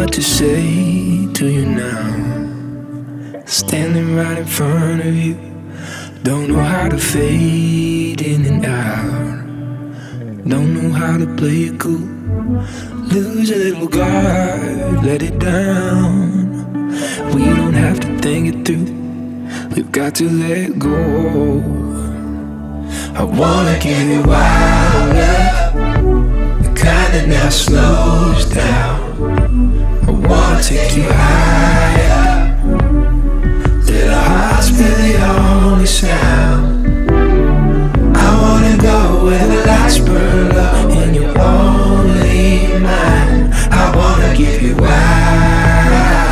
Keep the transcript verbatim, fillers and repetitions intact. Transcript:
what to say to you now. Standing right in front of you, don't know how to fade in and out. Don't know how to play it cool. Lose a little guard, let it down. We don't have to think it through, we've got to let go. I wanna give you wild love, the kind that never slows down. I wanna take you high